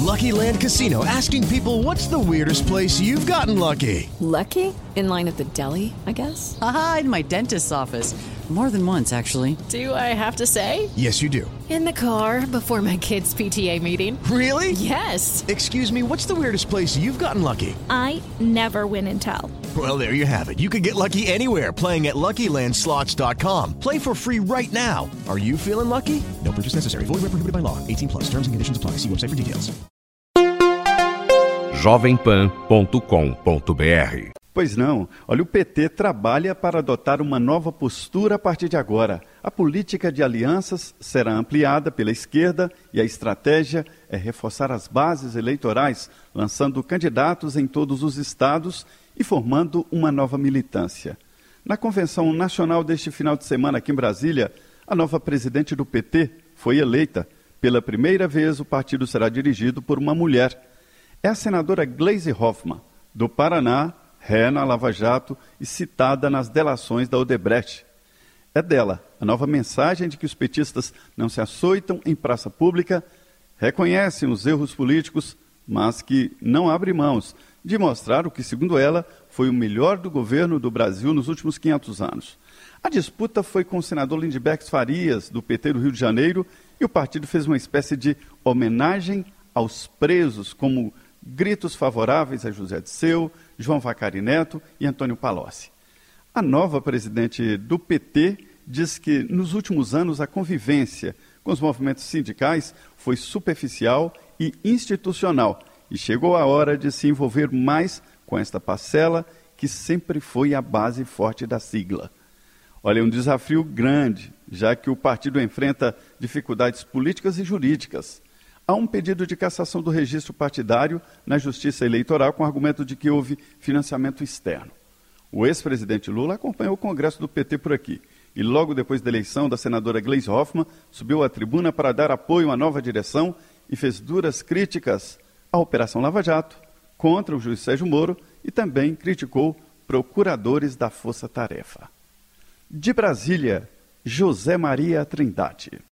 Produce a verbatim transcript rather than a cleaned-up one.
Lucky Land Casino, asking people, what's the weirdest place you've gotten lucky? Lucky? In line at the deli, I guess? Aha, in my dentist's office. More than once, actually. Do I have to say? Yes, you do. In the car before my kids' P T A meeting. Really? Yes. Excuse me, what's the weirdest place you've gotten lucky? I never win and tell. Well, there you have it. You can get lucky anywhere, playing at Lucky Land Slots dot com. Play for free right now. Are you feeling lucky? No purchase necessary. Void where prohibited by law. eighteen plus. Terms and conditions apply. See website for details. jovem pan ponto com ponto b r. Pois não. Olha, o P T trabalha para adotar uma nova postura a partir de agora. A política de alianças será ampliada pela esquerda e a estratégia é reforçar as bases eleitorais, lançando candidatos em todos os estados e formando uma nova militância. Na convenção nacional deste final de semana aqui em Brasília, a nova presidente do P T foi eleita. Pela primeira vez, o partido será dirigido por uma mulher. É a senadora Gleisi Hoffmann, do Paraná, ré na Lava Jato e citada nas delações da Odebrecht. É dela a nova mensagem de que os petistas não se açoitam em praça pública, reconhecem os erros políticos, mas que não abrem mãos de mostrar o que, segundo ela, foi o melhor do governo do Brasil nos últimos quinhentos anos. A disputa foi com o senador Lindeberg Farias, do P T do Rio de Janeiro, e o partido fez uma espécie de homenagem aos presos, como gritos favoráveis a José Disseu, João Vacari Neto e Antônio Palocci. A nova presidente do P T diz que, nos últimos anos, a convivência com os movimentos sindicais foi superficial e institucional, e chegou a hora de se envolver mais com esta parcela que sempre foi a base forte da sigla. Olha, é um desafio grande, já que o partido enfrenta dificuldades políticas e jurídicas. Há um pedido de cassação do registro partidário na Justiça Eleitoral com o argumento de que houve financiamento externo. O ex-presidente Lula acompanhou o Congresso do P T por aqui e logo depois da eleição da senadora Gleisi Hoffmann subiu à tribuna para dar apoio à nova direção e fez duras críticas à Operação Lava Jato, contra o juiz Sérgio Moro e também criticou procuradores da Força Tarefa. De Brasília, José Maria Trindade.